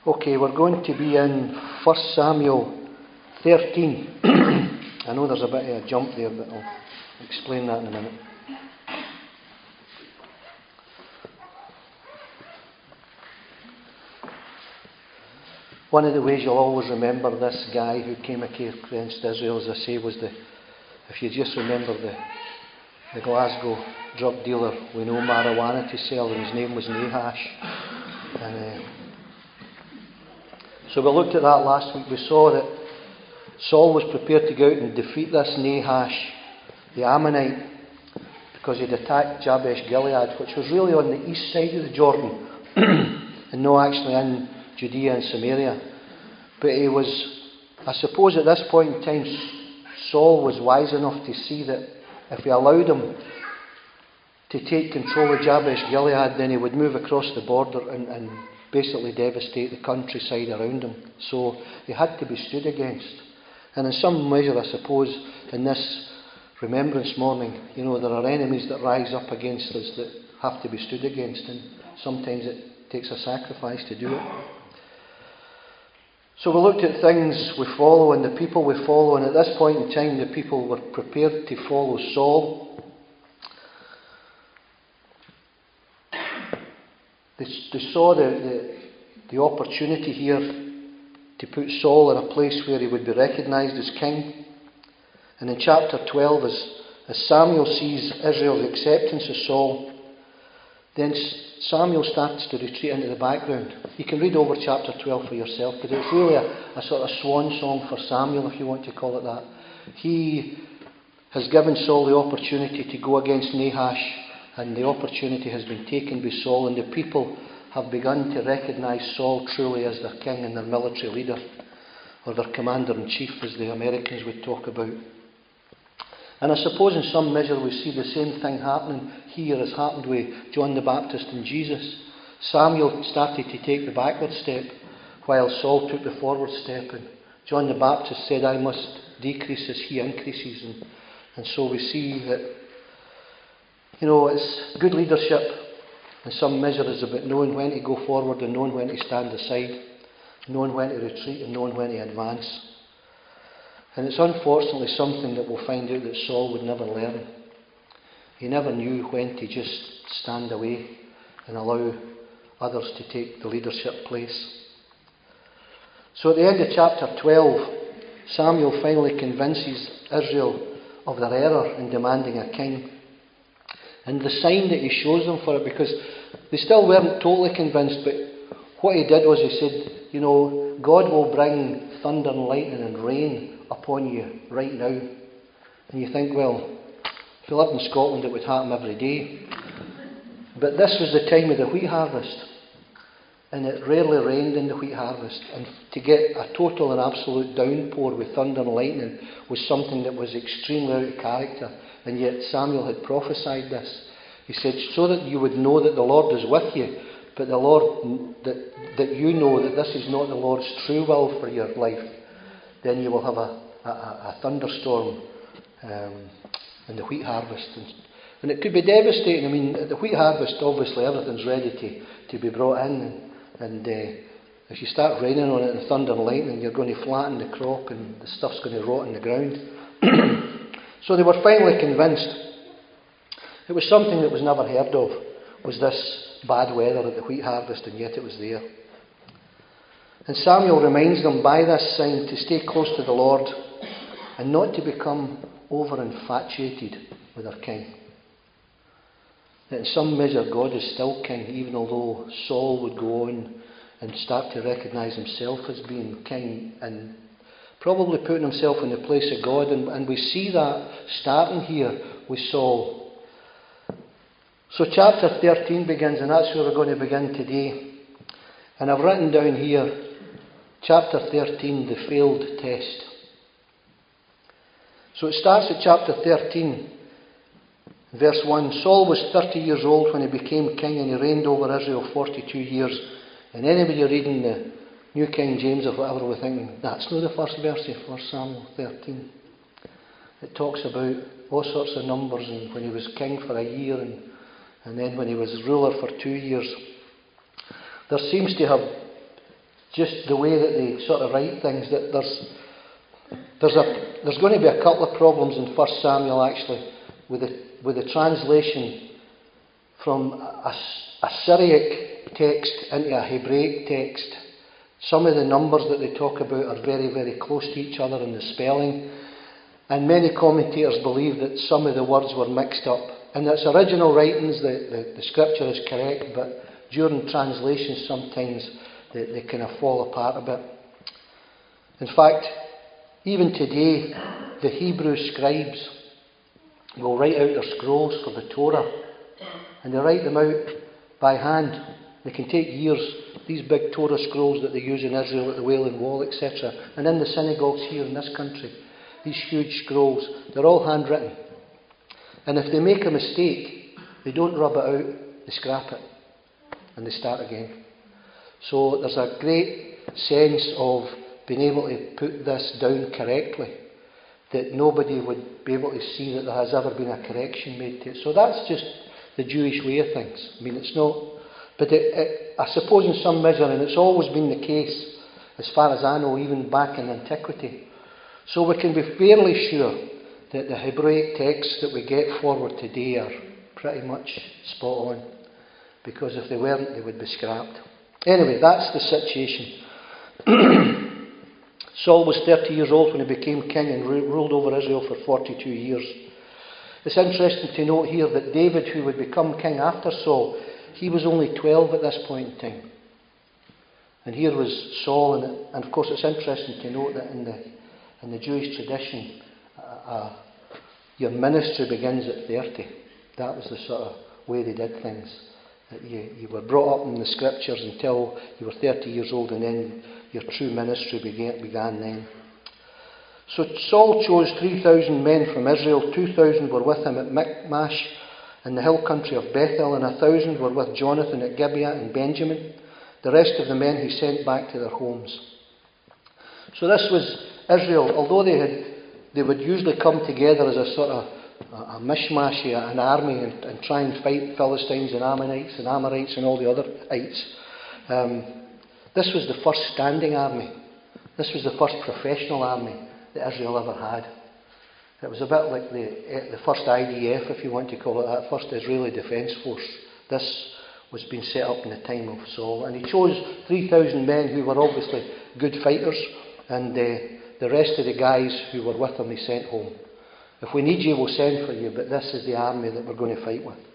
Okay, we're going to be in 1 Samuel 13. I know there's a bit of a jump there, but I'll explain that in a minute. One of the ways you'll always remember this guy who came against Israel, as I say, was if you just remember the Glasgow drug dealer with no marijuana to sell, and his name was Nahash. So we looked at that last week. We saw that Saul was prepared to go out and defeat this Nahash, the Ammonite, because he'd attacked Jabesh Gilead, which was really on the east side of the Jordan, and not actually in Judea and Samaria. But he was, I suppose at this point in time, Saul was wise enough to see that if he allowed him to take control of Jabesh Gilead, then he would move across the border and basically devastate the countryside around him. So he had to be stood against. And in some measure, I suppose, in this remembrance morning, there are enemies that rise up against us that have to be stood against, and sometimes it takes a sacrifice to do it. So we looked at things we follow and the people we follow, and at this point in time the people were prepared to follow Saul. They saw the opportunity here to put Saul in a place where he would be recognised as king. And in chapter 12, as Samuel sees Israel's acceptance of Saul, then Samuel starts to retreat into the background. You can read over chapter 12 for yourself, but it's really a sort of swan song for Samuel, if you want to call it that. He has given Saul the opportunity to go against Nahash, and the opportunity has been taken by Saul, and the people have begun to recognise Saul truly as their king and their military leader, or their commander-in-chief, as the Americans would talk about. And I suppose in some measure we see the same thing happening here as happened with John the Baptist and Jesus. Samuel started to take the backward step, while Saul took the forward step, and John the Baptist said, "I must decrease as he increases." And so we see that it's good leadership in some measure is about knowing when to go forward and knowing when to stand aside, knowing when to retreat and knowing when to advance. And it's unfortunately something that we'll find out that Saul would never learn. He never knew when to just stand away and allow others to take the leadership place. So at the end of chapter 12, Samuel finally convinces Israel of their error in demanding a king. And the sign that he shows them for it, because they still weren't totally convinced, but what he did was he said, God will bring thunder and lightning and rain upon you right now. And you think, well, if you lived in Scotland it would happen every day. But this was the time of the wheat harvest, and it rarely rained in the wheat harvest. And to get a total and absolute downpour with thunder and lightning was something that was extremely out of character. And yet Samuel had prophesied this. He said, so that you would know that the Lord is with you, but the Lord, that you know that this is not the Lord's true will for your life, then you will have a thunderstorm in the wheat harvest. And it could be devastating. I mean, at the wheat harvest, obviously everything's ready to be brought in. And if you start raining on it and thunder and lightning, you're going to flatten the crop and the stuff's going to rot in the ground. So they were finally convinced. It was something that was never heard of, was this bad weather at the wheat harvest, and yet it was there. And Samuel reminds them by this sign to stay close to the Lord and not to become over-infatuated with their king. That in some measure God is still king, even although Saul would go on and start to recognise himself as being king and probably putting himself in the place of God, and we see that starting here with Saul. So chapter 13 begins, and that's where we're going to begin today. And I've written down here, chapter 13, the failed test. So it starts at chapter 13, verse 1. Saul was 30 years old when he became king, and he reigned over Israel 42 years. And anybody reading the New King James or whatever we're thinking, that's not the first verse of 1 Samuel 13. It talks about all sorts of numbers, and when he was king for a year, and then when he was ruler for 2 years. There seems to have just the way that they sort of write things, that there's going to be a couple of problems in 1 Samuel actually with the translation from a Syriac text into a Hebraic text. Some of the numbers that they talk about are very, very close to each other in the spelling, and many commentators believe that some of the words were mixed up. In its original writings, the scripture is correct, but during translations sometimes they kind of fall apart a bit. In fact, even today, the Hebrew scribes will write out their scrolls for the Torah, and they write them out by hand. They can take years, these big Torah scrolls that they use in Israel at the Wailing Wall, etc. And in the synagogues here in this country, these huge scrolls, they're all handwritten. And if they make a mistake, they don't rub it out, they scrap it, and they start again. So there's a great sense of being able to put this down correctly, that nobody would be able to see that there has ever been a correction made to it. So that's just the Jewish way of things. I mean, it's not... But I suppose in some measure, and it's always been the case, as far as I know, even back in antiquity. So we can be fairly sure that the Hebraic texts that we get forward today are pretty much spot on. Because if they weren't, they would be scrapped. Anyway, that's the situation. Saul was 30 years old when he became king and ruled over Israel for 42 years. It's interesting to note here that David, who would become king after Saul, he was only 12 at this point in time. And here was Saul, and of course it's interesting to note that in the Jewish tradition, your ministry begins at 30. That was the sort of way they did things. That you were brought up in the scriptures until you were 30 years old, and then your true ministry began then. So Saul chose 3,000 men from Israel. 2,000 were with him at Michmash in the hill country of Bethel, and 1,000 were with Jonathan at Gibeah and Benjamin. The rest of the men he sent back to their homes. So this was Israel. Although they would usually come together as a sort of a mishmash, an army, and try and fight Philistines and Ammonites and Amorites and all the other ites. This was the first standing army. This was the first professional army that Israel ever had. It was a bit like the first IDF, if you want to call it that, first Israeli Defence Force. This was being set up in the time of Saul. And he chose 3,000 men who were obviously good fighters, and the rest of the guys who were with him he sent home. If we need you, we'll send for you, but this is the army that we're going to fight with.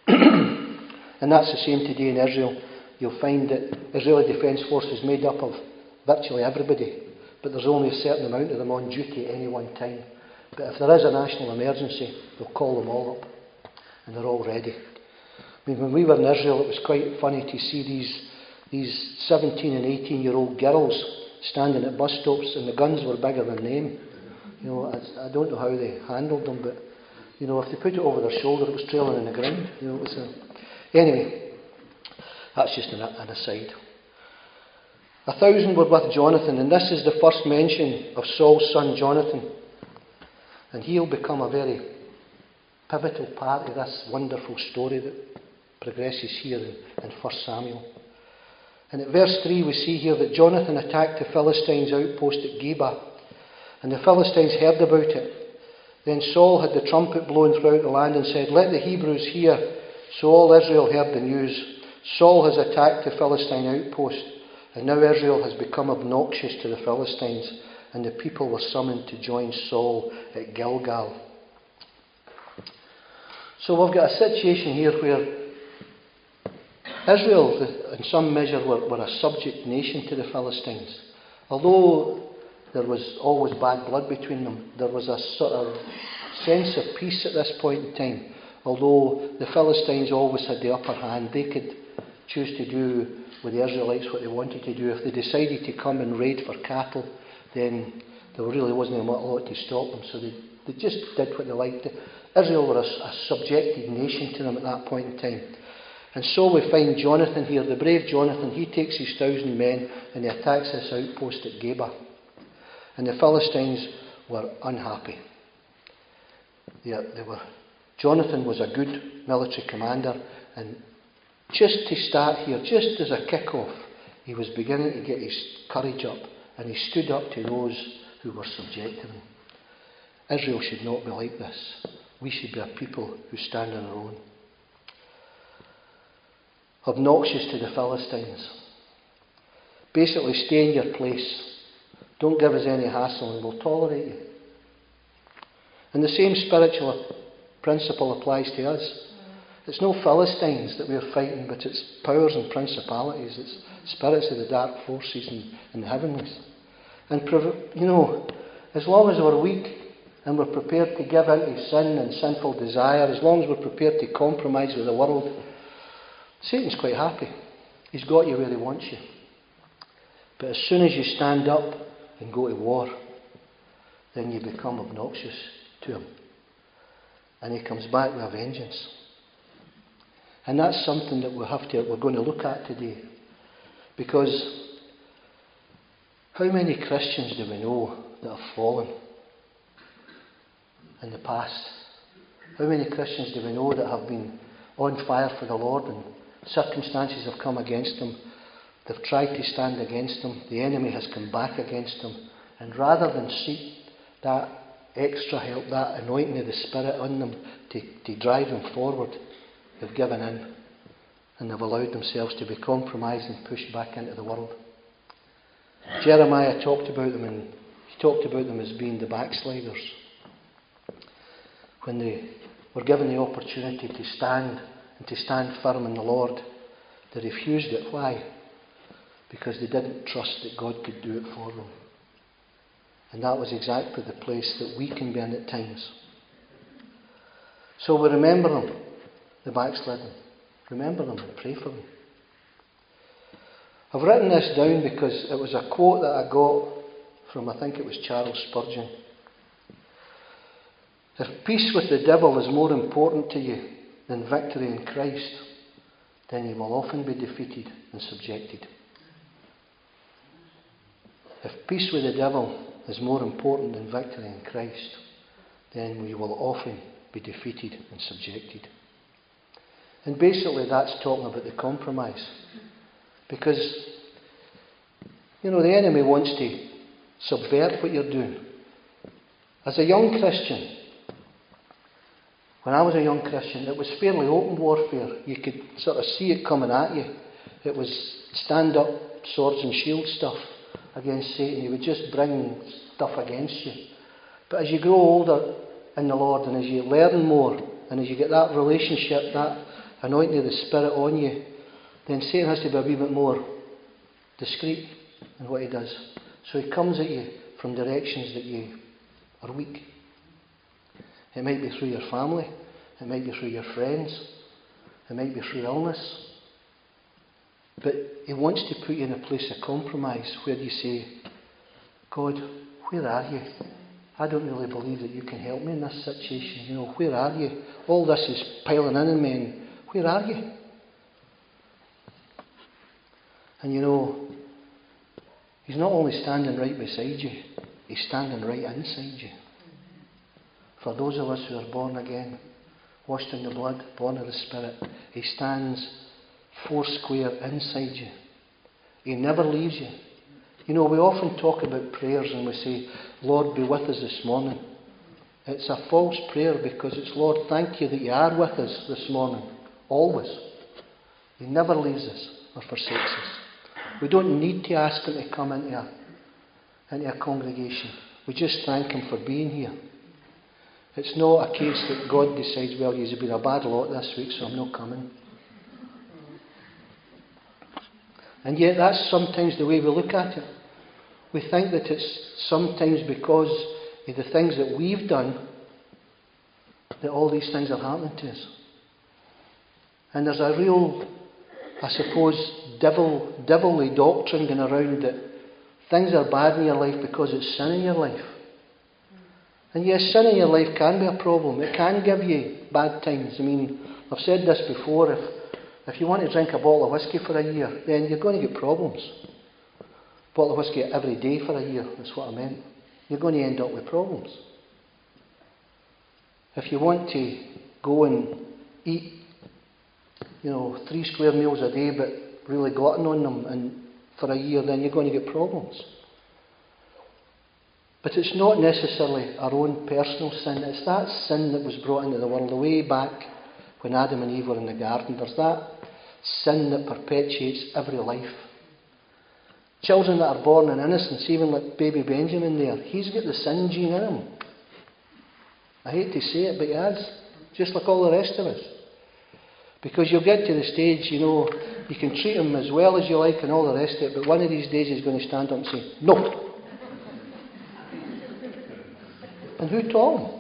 And that's the same today in Israel. You'll find that Israeli Defence Force is made up of virtually everybody, but there's only a certain amount of them on duty at any one time. But if there is a national emergency, they'll call them all up, and they're all ready. I mean, when we were in Israel, it was quite funny to see these 17 and 18-year-old girls standing at bus stops, and the guns were bigger than them. You know, I don't know how they handled them, but you know, if they put it over their shoulder, it was trailing in the ground. You know, it was anyway. That's just an aside. 1,000 were with Jonathan, and this is the first mention of Saul's son Jonathan. And he'll become a very pivotal part of this wonderful story that progresses here in 1 Samuel. And at verse 3 we see here that Jonathan attacked the Philistines' outpost at Geba, and the Philistines heard about it. Then Saul had the trumpet blown throughout the land and said, "Let the Hebrews hear." So all Israel heard the news. Saul has attacked the Philistine outpost, and now Israel has become obnoxious to the Philistines, and the people were summoned to join Saul at Gilgal. So we've got a situation here where Israel, in some measure, were a subject nation to the Philistines. Although there was always bad blood between them, there was a sort of sense of peace at this point in time. Although the Philistines always had the upper hand, they could choose to do with the Israelites what they wanted to do. If they decided to come and raid for cattle, then there really wasn't a lot to stop them, so they just did what they liked. Israel were a subjected nation to them at that point in time. And so we find Jonathan here, the brave Jonathan. He takes his 1,000 men and he attacks this outpost at Geba. And the Philistines were unhappy. Jonathan was a good military commander, and just to start here, just as a kick-off, he was beginning to get his courage up, and he stood up to those who were subjecting him. Israel should not be like this. We should be a people who stand on our own. Obnoxious to the Philistines. Basically, stay in your place. Don't give us any hassle and we'll tolerate you. And the same spiritual principle applies to us. It's no Philistines that we're fighting, but it's powers and principalities. It's spirits of the dark forces in the heavenlies. And, as long as we're weak and we're prepared to give into sin and sinful desire, as long as we're prepared to compromise with the world, Satan's quite happy. He's got you where he wants you. But as soon as you stand up and go to war, then you become obnoxious to him. And he comes back with a vengeance. And that's something that we're going to look at today. Because how many Christians do we know that have fallen in the past? How many Christians do we know that have been on fire for the Lord and circumstances have come against them? They've tried to stand against them. The enemy has come back against them. And rather than seek that extra help, that anointing of the Spirit on them to drive them forward, they've given in. And they've allowed themselves to be compromised and pushed back into the world. Jeremiah talked about them, and he talked about them as being the backsliders. When they were given the opportunity to stand and to stand firm in the Lord, they refused it. Why? Because they didn't trust that God could do it for them. And that was exactly the place that we can be in at times. So we remember them, the backslidden. Remember them and pray for them. I've written this down because it was a quote that I got from, I think it was Charles Spurgeon. If peace with the devil is more important to you than victory in Christ, then you will often be defeated and subjected. If peace with the devil is more important than victory in Christ, then we will often be defeated and subjected. And basically that's talking about the compromise. Because, the enemy wants to subvert what you're doing. As a young Christian, when I was a young Christian, it was fairly open warfare. You could sort of see it coming at you. It was stand-up swords and shield stuff against Satan. He would just bring stuff against you. But as you grow older in the Lord, and as you learn more, and as you get that relationship, that anointing of the Spirit on you, then Satan has to be a wee bit more discreet in what he does. So he comes at you from directions that you are weak. It might be through your family, it might be through your friends, it might be through illness. But he wants to put you in a place of compromise where you say, God, where are you? I don't really believe that you can help me in this situation. Where are you? All this is piling in me, and where are you? And he's not only standing right beside you, he's standing right inside you. For those of us who are born again, washed in the blood, born of the Spirit, he stands foursquare inside you. He never leaves you. We often talk about prayers and we say, Lord, be with us this morning. It's a false prayer because it's, Lord, thank you that you are with us this morning. Always. He never leaves us or forsakes us. We don't need to ask him to come into a congregation. We just thank him for being here. It's not a case that God decides, well, you've been a bad lot this week, so I'm not coming. And yet that's sometimes the way we look at it. We think that it's sometimes because of the things that we've done that all these things are happening to us. And there's a real, I suppose, devilly doctrine going around that things are bad in your life because it's sin in your life. And yes, sin in your life can be a problem. It can give you bad times. I've said this before. If you want to drink a bottle of whiskey for a year, then you're going to get problems. A bottle of whiskey every day for a year, that's what I meant. You're going to end up with problems. If you want to go and eat, 3 square meals a day, but really glutton on them, and for a year, then you're going to get problems. But it's not necessarily our own personal sin. It's that sin that was brought into the world way back when Adam and Eve were in the garden. There's that sin that perpetuates every life. Children that are born in innocence, even like baby Benjamin there, he's got the sin gene in him. I hate to say it, but he has. Just like all the rest of us. Because you'll get to the stage, you can treat him as well as you like and all the rest of it, but one of these days he's going to stand up and say, no. And who taught him?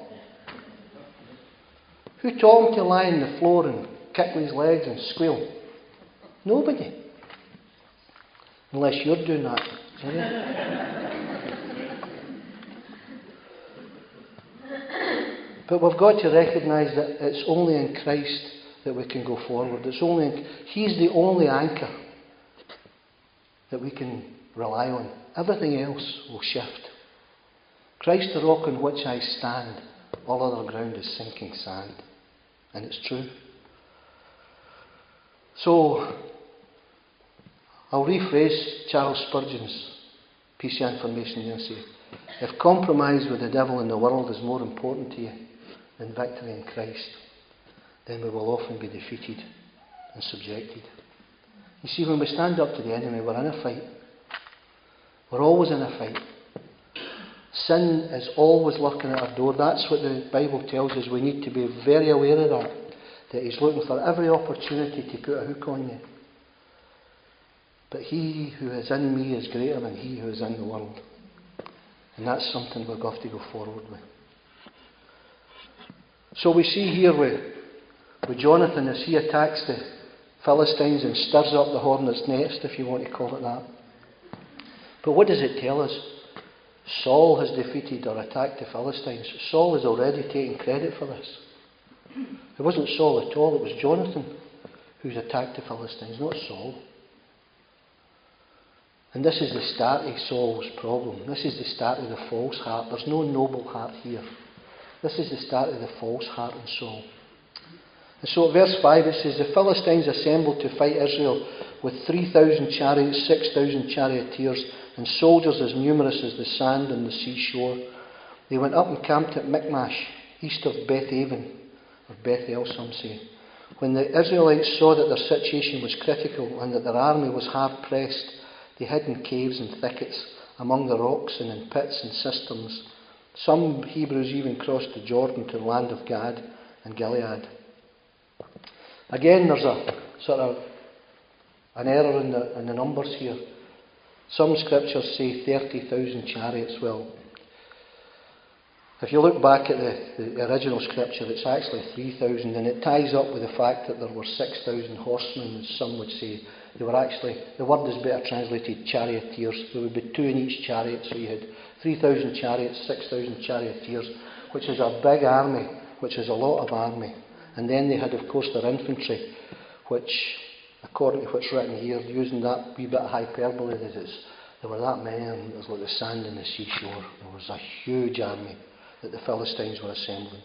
Who taught him to lie on the floor and kick with his legs and squeal? Nobody. Unless you're doing that. But we've got to recognise that it's only in Christ that we can go forward. He's the only anchor that we can rely on. Everything else will shift. Christ the rock on which I stand, all other ground is sinking sand. And it's true. So, I'll rephrase Charles Spurgeon's piece of information here and say, if compromise with the devil and the world is more important to you than victory in Christ, then we will often be defeated and subjected. You see, when we stand up to the enemy, we're in a fight. We're always in a fight. Sin is always lurking at our door. That's what the Bible tells us. We need to be very aware of that. That he's looking for every opportunity to put a hook on you. But he who is in me is greater than he who is in the world. And that's something we've got to go forward with. So we see here with Jonathan as he attacks the Philistines and stirs up the hornet's nest, if you want to call it that. But what does it tell us? Saul has defeated or attacked the Philistines. Saul has already taken credit for this. It wasn't Saul at all, it was Jonathan who's attacked the Philistines, not Saul. And this is the start of Saul's problem. This is the start of the false heart. There's no noble heart here. This is the start of the false heart in Saul. And so at verse 5 it says, the Philistines assembled to fight Israel with 3,000 chariots, 6,000 charioteers, and soldiers as numerous as the sand on the seashore. They went up and camped at Michmash, east of Beth-aven, or Bethel some say. When the Israelites saw that their situation was critical and that their army was hard pressed, they hid in caves and thickets, among the rocks and in pits and cisterns. Some Hebrews even crossed the Jordan to the land of Gad and Gilead. Again, there's a sort of an error in the numbers here. Some scriptures say 30,000 chariots. Well, if you look back at the original scripture, it's actually 3,000, and it ties up with the fact that there were 6,000 horsemen, as some would say. They were actually, the word is better translated charioteers. There would be 2 in each chariot, so you had 3,000 chariots, 6,000 charioteers, which is a big army, which is a lot of army. And then they had, of course, their infantry, which, according to what's written here, using that wee bit of hyperbole, there were that many of them, it was like the sand in the seashore. There was a huge army that the Philistines were assembling.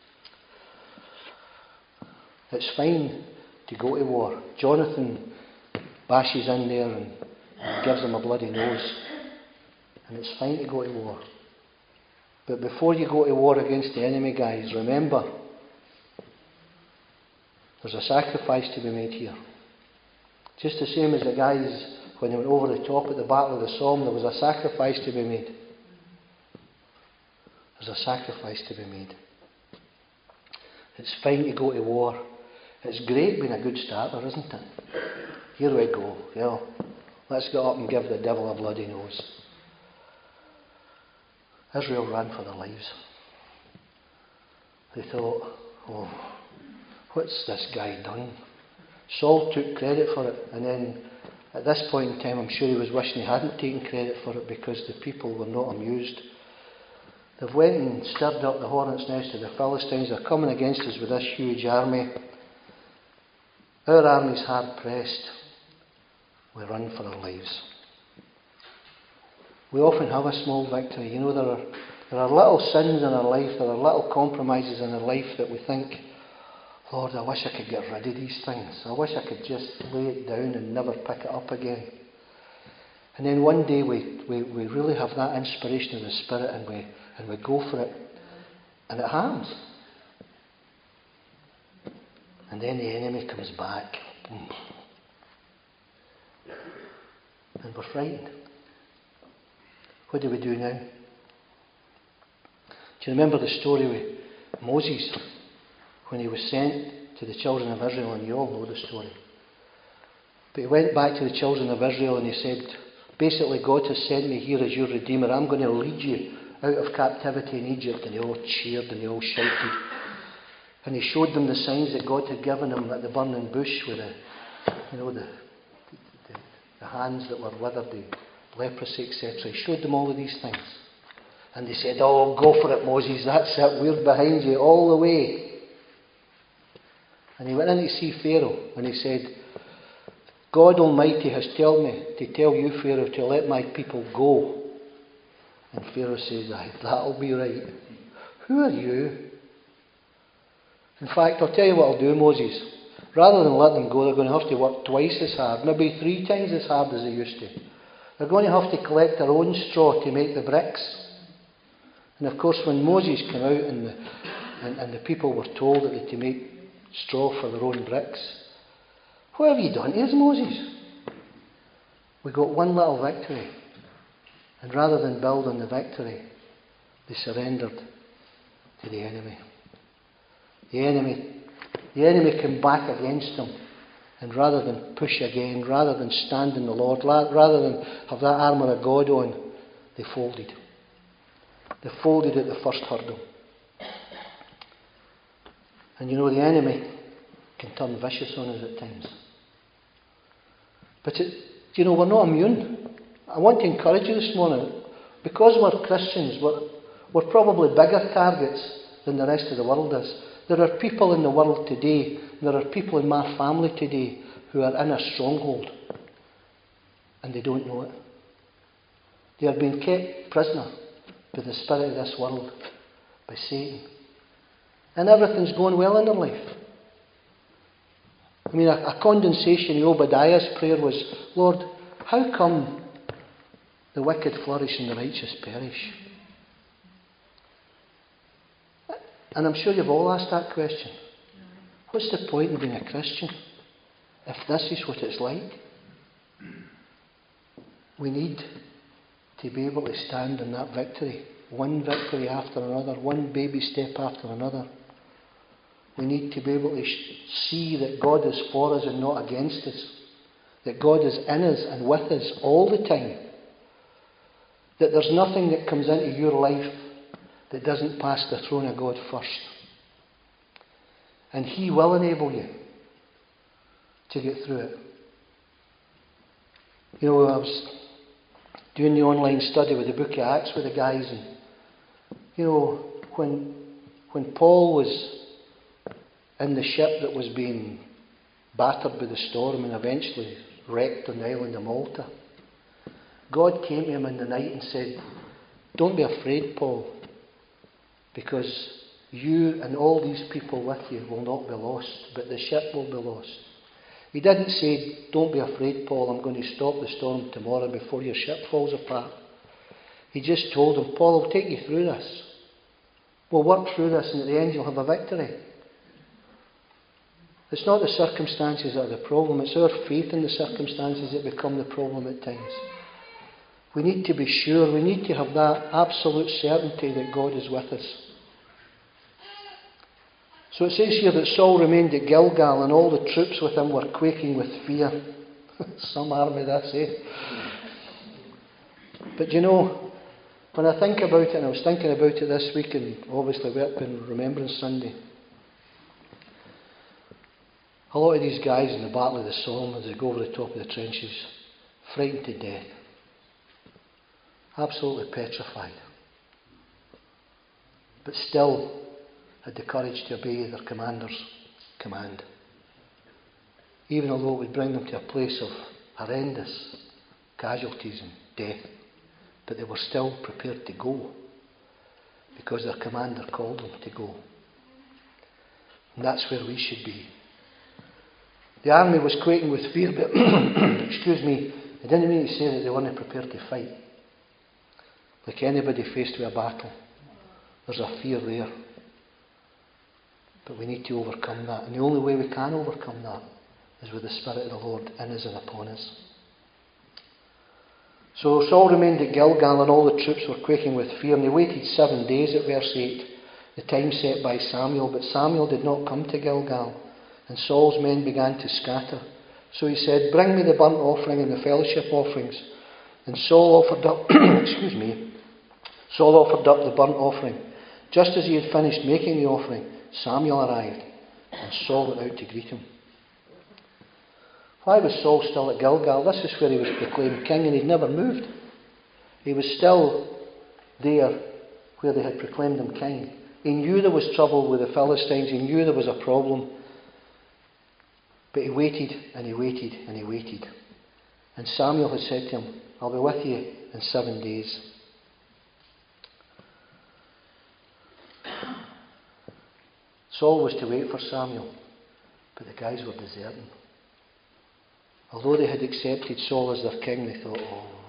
It's fine to go to war. Jonathan bashes in there and gives them a bloody nose. And it's fine to go to war. But before you go to war against the enemy, guys, remember, there's a sacrifice to be made here. Just the same as the guys, when they went over the top at the Battle of the Somme, there was a sacrifice to be made. There's a sacrifice to be made. It's fine to go to war. It's great being a good starter, isn't it? Here we go. Well, let's get up and give the devil a bloody nose. Israel ran for their lives. They thought, oh, what's this guy done? Saul took credit for it, and then at this point in time I'm sure he was wishing he hadn't taken credit for it, because the people were not amused. They've went and stirred up the hornet's nest of the Philistines. They're coming against us with this huge army. Our army's hard pressed. We run for our lives. We often have a small victory. You know, there are little sins in our life, there are little compromises in our life that we think, Lord, I wish I could get rid of these things. I wish I could just lay it down and never pick it up again. And then one day we really have that inspiration of the Spirit, and we go for it. And it happens. And then the enemy comes back. And we're frightened. What do we do now? Do you remember the story with Moses when he was sent to the children of Israel? And you all know the story. But he went back to the children of Israel and he said, basically, God has sent me here as your Redeemer. I'm going to lead you out of captivity in Egypt. And they all cheered and they all shouted. And he showed them the signs that God had given them at the burning bush with the hands that were withered, the leprosy, etc. He showed them all of these things. And they said, oh, go for it, Moses, that's it, we're behind you all the way. And he went in to see Pharaoh and he said, God Almighty has told me to tell you, Pharaoh, to let my people go. And Pharaoh says, aye, that'll be right. Who are you? In fact, I'll tell you what I'll do, Moses. Rather than let them go, they're going to have to work twice as hard, maybe 3 times as hard as they used to. They're going to have to collect their own straw to make the bricks. And of course, when Moses came out and the people were told that they had to make straw for their own bricks, what have you done to us, Moses? We got one little victory. And rather than build on the victory, they surrendered to the enemy. The enemy came back against them. And rather than push again, rather than stand in the Lord, rather than have that armour of God on, they folded. They folded at the first hurdle. And you know, the enemy can turn vicious on us at times. But we're not immune. I want to encourage you this morning, because we're Christians, we're probably bigger targets than the rest of the world is. There are people in the world today, there are people in my family today who are in a stronghold and they don't know it. They are being kept prisoner by the spirit of this world, by Satan. And everything's going well in their life. I mean, a condensation in Obadiah's prayer was, Lord, how come the wicked flourish and the righteous perish? And I'm sure you've all asked that question. What's the point in being a Christian if this is what it's like? We need to be able to stand in that victory. One victory after another, one baby step after another. We need to be able to see that God is for us and not against us. That God is in us and with us all the time. That there's nothing that comes into your life that doesn't pass the throne of God first. And He will enable you to get through it. You know, I was doing the online study with the book of Acts with the guys, and you know, when Paul was in the ship that was being battered by the storm and eventually wrecked on the island of Malta, God came to him in the night and said, don't be afraid, Paul, because you and all these people with you will not be lost, but the ship will be lost. He didn't say, don't be afraid, Paul, I'm going to stop the storm tomorrow before your ship falls apart. He just told him, Paul, I'll take you through this. We'll work through this, and at the end you'll have a victory. It's not the circumstances that are the problem, it's our faith in the circumstances that become the problem at times. We need to be sure, we need to have that absolute certainty that God is with us. So it says here that Saul remained at Gilgal and all the troops with him were quaking with fear. Some army, that's it. But you know, when I think about it, and I was thinking about it this week, and obviously we're up in Remembrance Sunday, a lot of these guys in the Battle of the Somme, as they go over the top of the trenches, frightened to death. Absolutely petrified. But still had the courage to obey their commander's command. Even although it would bring them to a place of horrendous casualties and death. But they were still prepared to go, because their commander called them to go. And that's where we should be. The army was quaking with fear, but It didn't mean to say that they weren't prepared to fight. Like anybody faced with a battle, there's a fear there. But we need to overcome that. And the only way we can overcome that is with the Spirit of the Lord in us and upon us. So Saul remained at Gilgal, and all the troops were quaking with fear. And they waited 7 days at verse 8, the time set by Samuel. But Samuel did not come to Gilgal, and Saul's men began to scatter. So he said, "Bring me the burnt offering and the fellowship offerings." And Saul offered up Saul offered up the burnt offering. Just as he had finished making the offering, Samuel arrived, and Saul went out to greet him. Why was Saul still at Gilgal? This is where he was proclaimed king, and he'd never moved. He was still there where they had proclaimed him king. He knew there was trouble with the Philistines. He knew there was a problem. But he waited, and he waited, and he waited. And Samuel had said to him, "I'll be with you in 7 days." Saul was to wait for Samuel, but the guys were deserting. Although they had accepted Saul as their king, they thought,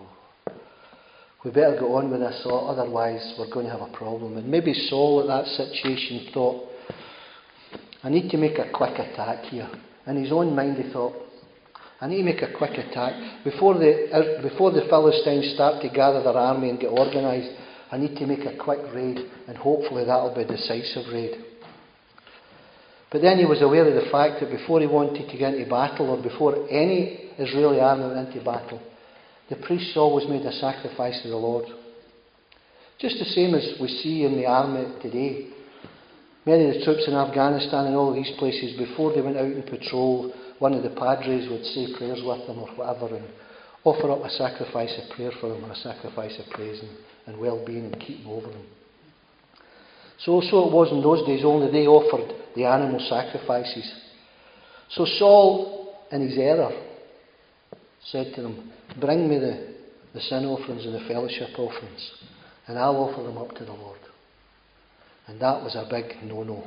we better go on with this, otherwise we're going to have a problem. And maybe Saul at that situation thought, I need to make a quick attack here. In his own mind he thought, I need to make a quick attack. Before the Philistines start to gather their army and get organised, I need to make a quick raid, and hopefully that'll be a decisive raid. But then he was aware of the fact that before he wanted to get into battle, or before any Israeli army went into battle, the priests always made a sacrifice to the Lord. Just the same as we see in the army today. Many of the troops in Afghanistan and all these places, before they went out on patrol, one of the padres would say prayers with them or whatever, and offer up a sacrifice of prayer for them, or a sacrifice of praise and well-being, and keep them over them. So it was in those days, only they offered the animal sacrifices. So Saul, in his error, said to them, "Bring me the sin offerings and the fellowship offerings, and I'll offer them up to the Lord." And that was a big no-no.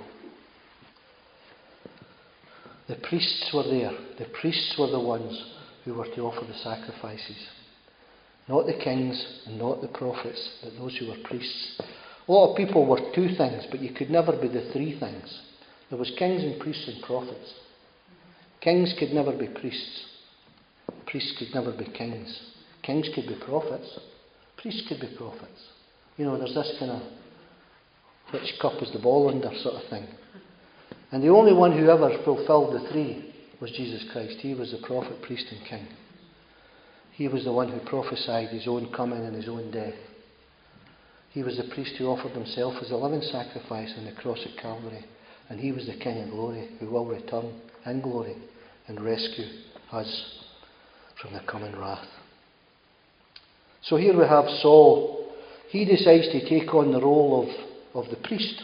The priests were there. The priests were the ones who were to offer the sacrifices. Not the kings and not the prophets, but those who were priests. A lot of people were two things, but you could never be the three things. There was kings and priests and prophets. Kings could never be priests. Priests could never be kings. Kings could be prophets. Priests could be prophets. You know, there's this kind of which cup is the ball under sort of thing. And the only one who ever fulfilled the three was Jesus Christ. He was the prophet, priest and king. He was the one who prophesied his own coming and his own death. He was the priest who offered himself as a living sacrifice on the cross at Calvary. And he was the King of glory who will return in glory and rescue us from the coming wrath. So here we have Saul. He decides to take on the role of the priest.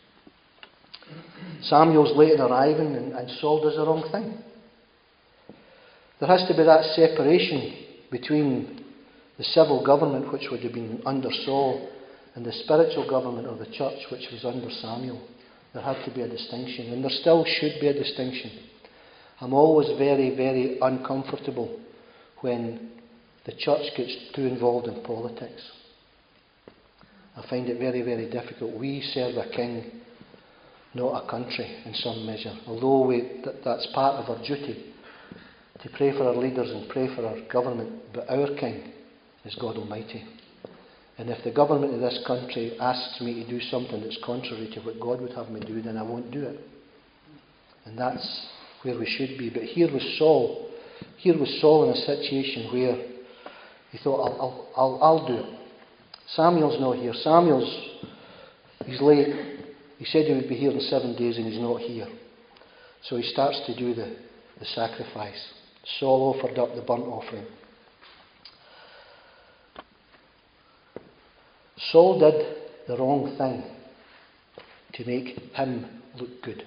Samuel's late in arriving, and Saul does the wrong thing. There has to be that separation between the civil government, which would have been under Saul, and the spiritual government of the church, which was under Samuel. There had to be a distinction, and there still should be a distinction. I'm always very, very uncomfortable when the church gets too involved in politics. I find it very, very difficult. We serve a king, not a country, in some measure. Although that's part of our duty, to pray for our leaders and pray for our government. But our king is God Almighty. And if the government of this country asks me to do something that's contrary to what God would have me do, then I won't do it. And that's where we should be. But here was Saul. Here was Saul in a situation where he thought, I'll do it. Samuel's not here. He's late. He said he would be here in 7 days, and he's not here. So he starts to do the sacrifice. Saul offered up the burnt offering. Saul did the wrong thing to make him look good.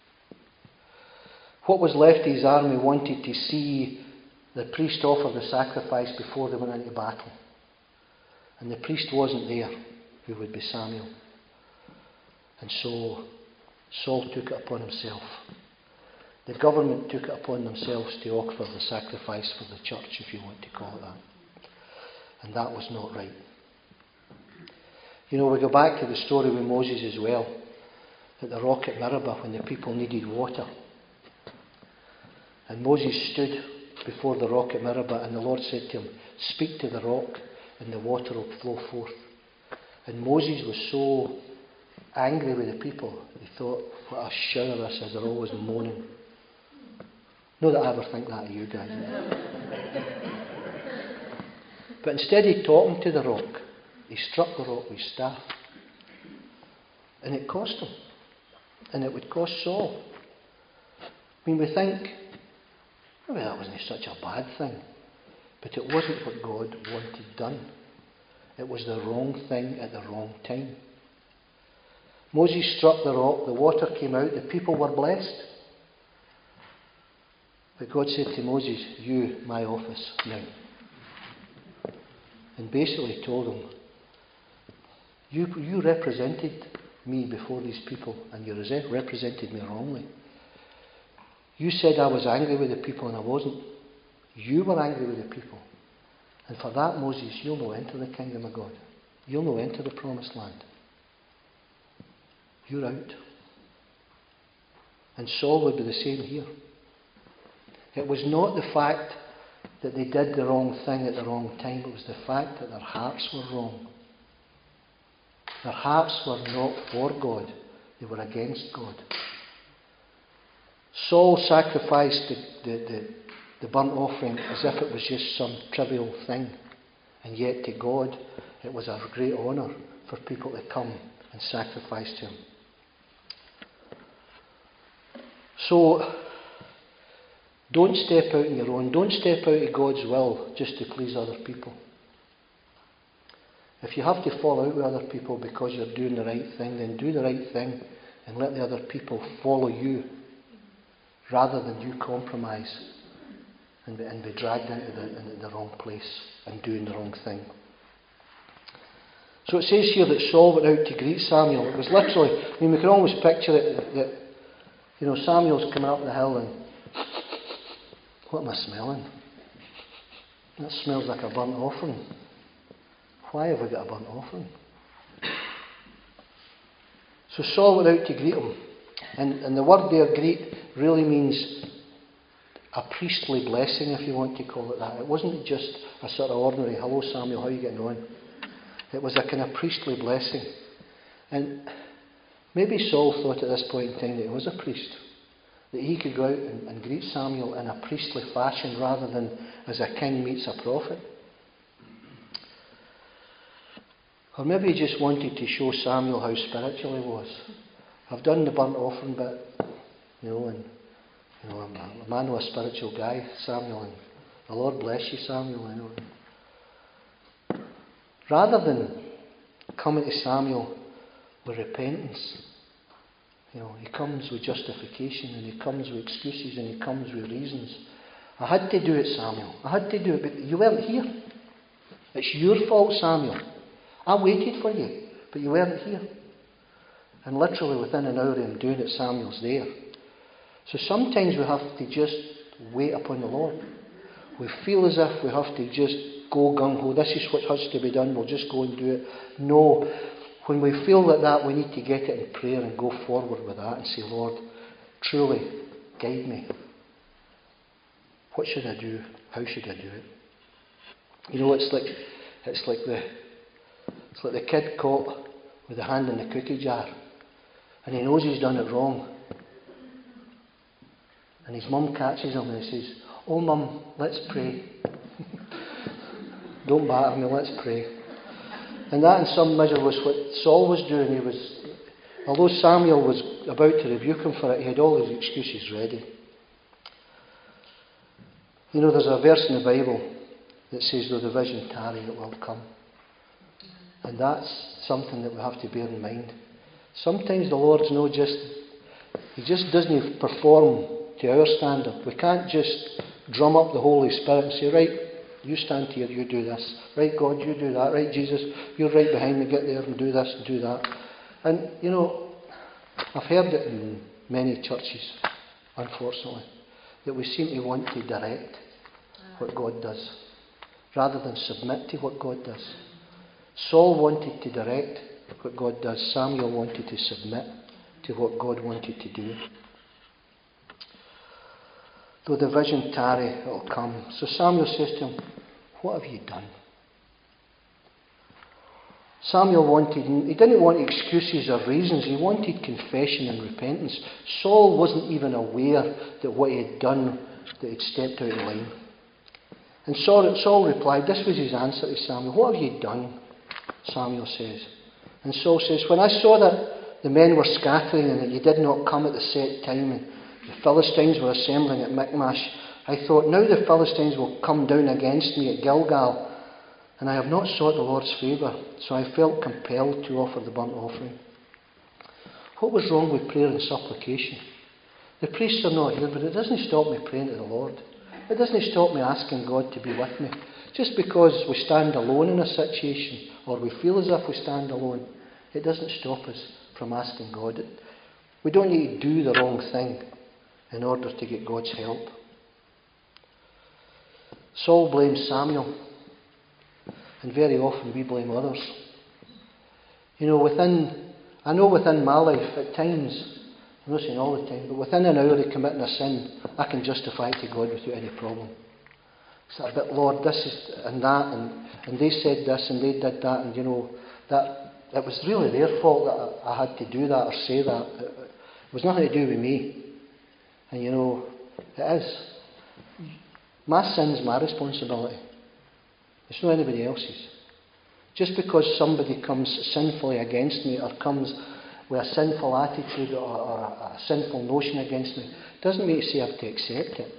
What was left of his army wanted to see the priest offer the sacrifice before they went into battle. And the priest wasn't there, who would be Samuel. And so Saul took it upon himself. The government took it upon themselves to offer the sacrifice for the church, if you want to call it that. And that was not right. You know, we go back to the story with Moses as well, at the rock at Meribah when the people needed water. And Moses stood before the rock at Meribah, and the Lord said to him, "Speak to the rock and the water will flow forth." And Moses was so angry with the people, he thought, what a shower this is, they're always moaning. Not that I ever think that of you guys. But instead of talking to the rock, he struck the rock with his staff. And it cost him. And it would cost Saul. I mean, we think, well, that wasn't such a bad thing. But it wasn't what God wanted done. It was the wrong thing at the wrong time. Moses struck the rock, the water came out, the people were blessed. But God said to Moses, "You, my office now." And basically told him, you represented me before these people, and you represented me wrongly. You said I was angry with the people, and I wasn't. You were angry with the people. And for that, Moses, you'll not enter the kingdom of God. You'll not enter the promised land. You're out. And Saul would be the same here. It was not the fact that they did the wrong thing at the wrong time. It was the fact that their hearts were wrong. Their hearts were not for God. They were against God. Saul sacrificed the burnt offering as if it was just some trivial thing. And yet to God, it was a great honour for people to come and sacrifice to him. So, don't step out on your own. Don't step out of God's will just to please other people. If you have to fall out with other people because you're doing the right thing, then do the right thing and let the other people follow you rather than you compromise and be dragged into the wrong place and doing the wrong thing. So it says here that Saul went out to greet Samuel. It was literally, I mean, we can almost picture it that, you know, Samuel's coming up the hill and, what am I smelling? That smells like a burnt offering. Why have we got a burnt offering? So Saul went out to greet him. And the word there, greet, really means a priestly blessing, if you want to call it that. It wasn't just a sort of ordinary, "Hello Samuel, how are you getting on?" It was a kind of priestly blessing. And maybe Saul thought at this point in time that he was a priest. That he could go out and greet Samuel in a priestly fashion rather than as a king meets a prophet. Or maybe he just wanted to show Samuel how spiritual he was. I've done the burnt offering bit, you know, and you know, I'm a spiritual guy, Samuel, and the Lord bless you, Samuel, you know. Rather than coming to Samuel with repentance, you know, he comes with justification and he comes with excuses and he comes with reasons. I had to do it, Samuel. I had to do it, but you weren't here. It's your fault, Samuel. I waited for you, but you weren't here. And literally within an hour of him doing it, Samuel's there. So sometimes we have to just wait upon the Lord. We feel as if we have to just go gung-ho. This is what has to be done. We'll just go and do it. No. When we feel like that, we need to get it in prayer and go forward with that and say, "Lord, truly guide me. What should I do? How should I do it?" You know, it's like the kid caught with a hand in the cookie jar, and he knows he's done it wrong. And his mum catches him and he says, "Oh Mum, let's pray." "Don't batter me, let's pray." And that in some measure was what Saul was doing. Although Samuel was about to rebuke him for it, he had all his excuses ready. You know, there's a verse in the Bible that says, "Though the vision tarry, it will come." And that's something that we have to bear in mind. Sometimes the Lord's He just doesn't perform to our standard. We can't just drum up the Holy Spirit and say, "Right, you stand here, you do this. Right, God, you do that. Right, Jesus, you're right behind me, get there and do this and do that." And, you know, I've heard it in many churches. unfortunately, that we seem to want to direct what God does, rather than submit to what God does. Saul wanted to direct what God does. Samuel wanted to submit to what God wanted to do. Though the vision tarry, it will come. So Samuel says to him, what have you done? He didn't want excuses or reasons. He wanted confession and repentance. Saul wasn't even aware that what he had done, that he'd stepped out of line. And Saul replied, this was his answer to Samuel. What have you done? Samuel says. And Saul says, when I saw that the men were scattering and that you did not come at the set time and the Philistines were assembling at Michmash, I thought, now the Philistines will come down against me at Gilgal, and I have not sought the Lord's favour, so I felt compelled to offer the burnt offering. What was wrong with prayer and supplication? The priests are not here, but it doesn't stop me praying to the Lord. It doesn't stop me asking God to be with me. Just because we stand alone in a situation, or we feel as if we stand alone, it doesn't stop us from asking God. We don't need to do the wrong thing in order to get God's help. Saul blames Samuel, and very often we blame others. I know within my life at times, I'm not saying all the time, but within an hour of committing a sin, I can justify it to God without any problem. It's like, but Lord, this is and that, and they said this and they did that, and that it was really their fault that I had to do that or say that. It was nothing to do with me. And it is. My sin's my responsibility. It's not anybody else's. Just because somebody comes sinfully against me or comes with a sinful attitude or a sinful notion against me, doesn't mean to say I have to accept it.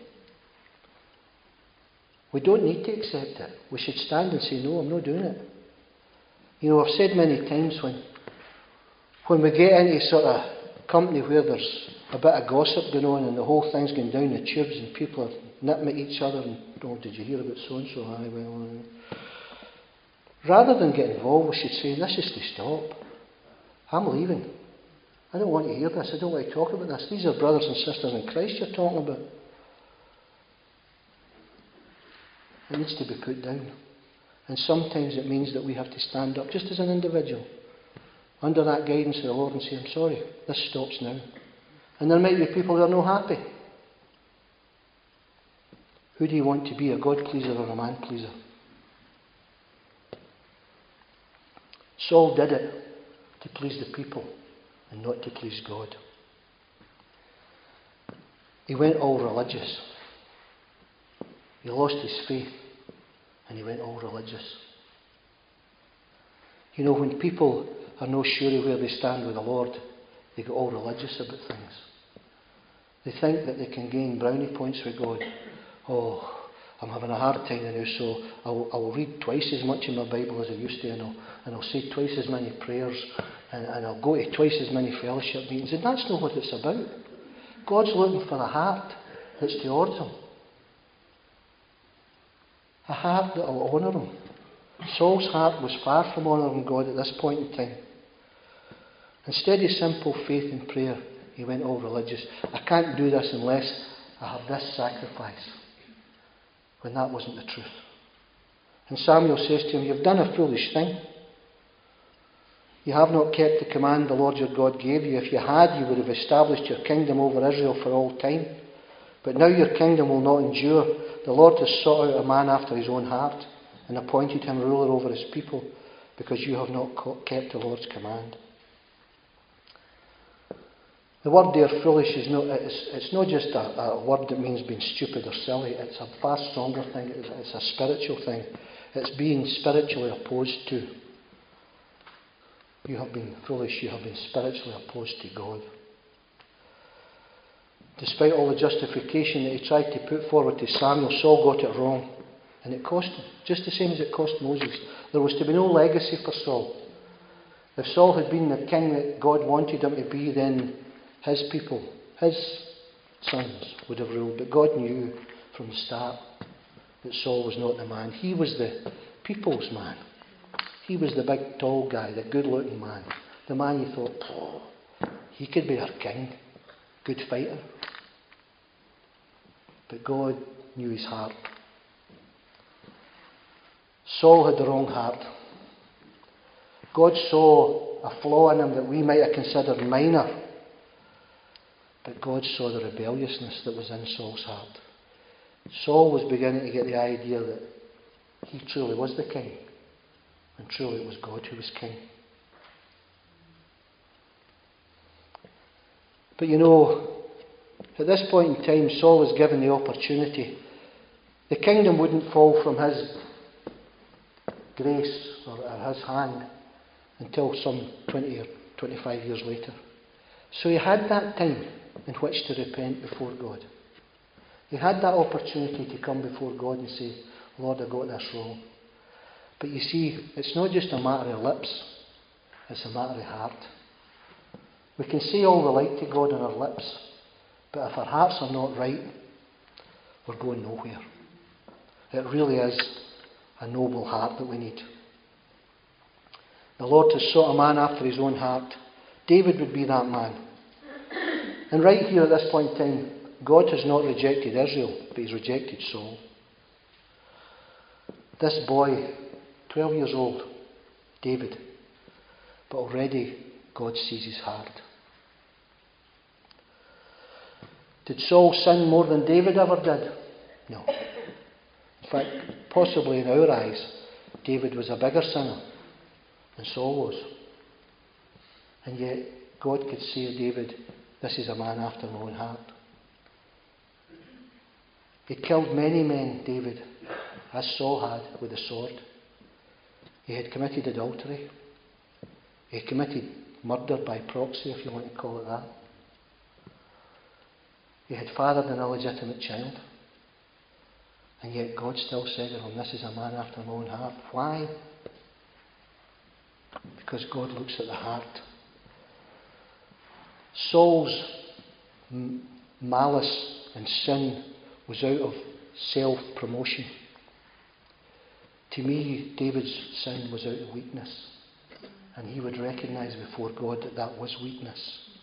We don't need to accept it. We should stand and say, no, I'm not doing it. I've said many times when we get into sort of company where there's a bit of gossip going on and the whole thing's going down the tubes and people are nipping at each other and, oh, did you hear about so-and-so? Aye, well, rather than get involved, we should say, this is to stop. I'm leaving. I don't want to hear this. I don't want to talk about this. These are brothers and sisters in Christ you're talking about. It needs to be put down. And sometimes it means that we have to stand up, just as an individual, under that guidance of the Lord and say, I'm sorry, this stops now. And there might be people who are not happy. Who do you want to be, a God pleaser or a man pleaser? Saul did it to please the people and not to please God. He went all religious. He lost his faith and he went all religious. When people are not sure of where they stand with the Lord, they get all religious about things. They think that they can gain brownie points with God. Oh, I'm having a hard time now, so I'll read twice as much in my Bible as I used to, and I'll say twice as many prayers, and I'll go to twice as many fellowship meetings. And that's not what it's about. God's looking for a heart that's towards Him. A heart that will honour Him. Saul's heart was far from honouring God at this point in time. Instead of simple faith and prayer, he went all religious. I can't do this unless I have this sacrifice. When that wasn't the truth. And Samuel says to him, you've done a foolish thing. You have not kept the command the Lord your God gave you. If you had, you would have established your kingdom over Israel for all time. But now your kingdom will not endure. The Lord has sought out a man after his own heart and appointed him ruler over his people because you have not kept the Lord's command. The word there, foolish, it's not just a word that means being stupid or silly. It's a far stronger thing. It's a spiritual thing. It's being spiritually opposed to. You have been foolish. You have been spiritually opposed to God. Despite all the justification that he tried to put forward to Samuel, Saul got it wrong. And it cost him, just the same as it cost Moses. There was to be no legacy for Saul. If Saul had been the king that God wanted him to be, then his people, his sons would have ruled. But God knew from the start that Saul was not the man. He was the people's man. He was the big tall guy, the good looking man. The man you thought, he could be our king. Good fighter. But God knew his heart. Saul had the wrong heart. God saw a flaw in him that we might have considered minor. But God saw the rebelliousness that was in Saul's heart. Saul was beginning to get the idea that he truly was the king. And truly it was God who was king. But you know, at this point in time, Saul was given the opportunity. The kingdom wouldn't fall from his grace or his hand until some 20 or 25 years later. So he had that time in which to repent before God. He had that opportunity to come before God and say, Lord, I got this wrong. But you see, it's not just a matter of lips, it's a matter of heart. We can say all we like to God on our lips, but if our hearts are not right, we're going nowhere. It really is a noble heart that we need. The Lord has sought a man after his own heart. David would be that man. And right here at this point in time, God has not rejected Israel, but he's rejected Saul. This boy, 12 years old, David, but already God sees his heart. Did Saul sin more than David ever did? No. In fact, possibly in our eyes, David was a bigger sinner than Saul was. And yet, God could say of David, this is a man after my own heart. He killed many men, David, as Saul had, with the sword. He had committed adultery. He had committed murder by proxy, if you want to call it that. He had fathered an illegitimate child. And yet God still said of him, this is a man after my own heart. Why? Because God looks at the heart. Saul's malice and sin was out of self-promotion. To me, David's sin was out of weakness. And he would recognise before God that that was weakness.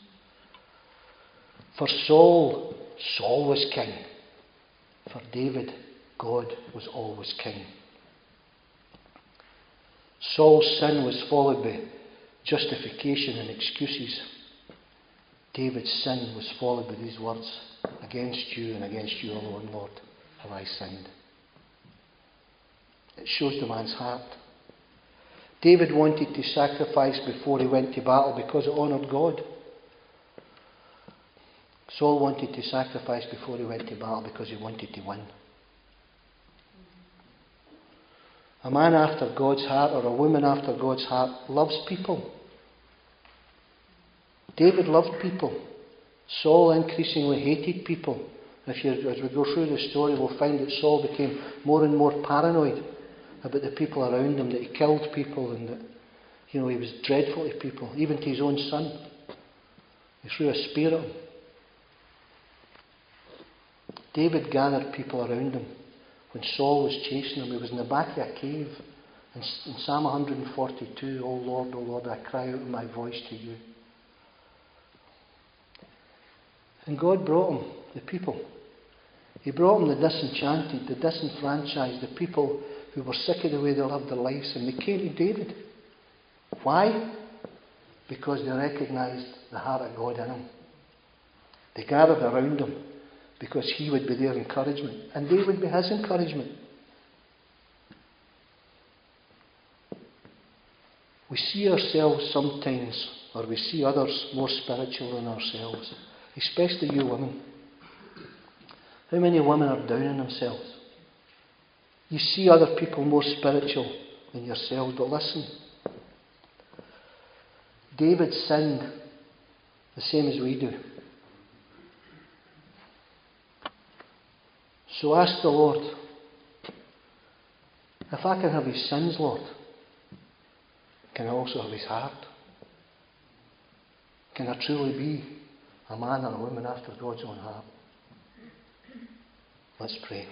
For Saul, Saul was king. For David, God was always king. Saul's sin was followed by justification and excuses. David's sin was followed by these words, against you and against you alone, Lord, have I sinned. It shows the man's heart. David wanted to sacrifice before he went to battle because it honoured God. Saul wanted to sacrifice before he went to battle because he wanted to win. A man after God's heart or a woman after God's heart loves people. David loved people. Saul increasingly hated people. As we go through the story, we'll find that Saul became more and more paranoid about the people around him, that he killed people and that he was dreadful to people, even to his own son. He threw a spear at him. David gathered people around him. When Saul was chasing him, he was in the back of a cave. In Psalm 142, O Lord, I cry out with my voice to you. And God brought him the people. He brought him the disenchanted, the disenfranchised, the people who were sick of the way they lived their lives, and they came to David. Why? Because they recognised the heart of God in him. They gathered around him because he would be their encouragement, and they would be his encouragement. We see ourselves sometimes, or we see others more spiritual than ourselves, especially you women. How many women are down on themselves? You see other people more spiritual than yourselves, but listen. David sinned the same as we do. So ask the Lord, if I can have his sins, Lord, can I also have his heart? Can I truly be a man or a woman after God's own heart? Let's pray.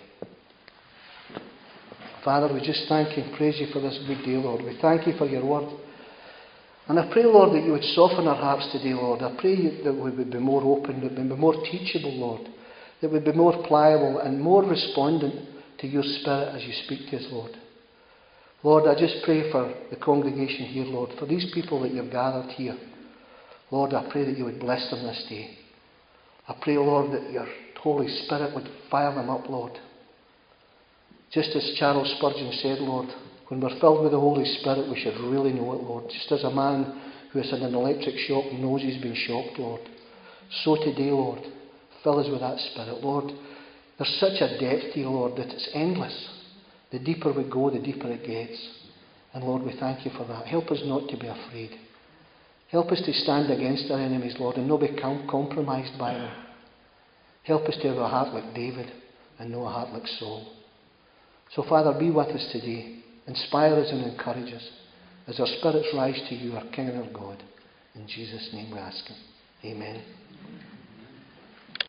Father, we just thank you and praise you for this good day, Lord. We thank you for your word. And I pray, Lord, that you would soften our hearts today, Lord. I pray that we would be more open, that we would be more teachable, Lord. that we'd be more pliable and more respondent to your Spirit as you speak to us, Lord. Lord, I just pray for the congregation here, Lord, for these people that you've gathered here. Lord, I pray that you would bless them this day. I pray, Lord, that your Holy Spirit would fire them up, Lord. Just as Charles Spurgeon said, Lord, when we're filled with the Holy Spirit, we should really know it, Lord. Just as a man who is in an electric shop knows he's been shocked, Lord. So today, Lord, fill us with that Spirit, Lord. There's such a depth here, Lord, that it's endless. The deeper we go, the deeper it gets. And Lord, we thank you for that. Help us not to be afraid. Help us to stand against our enemies, Lord, and not become compromised by them. Help us to have a heart like David and not a heart like Saul. So, Father, be with us today. Inspire us and encourage us as our spirits rise to you, our King and our God. In Jesus' name we ask Him. Amen.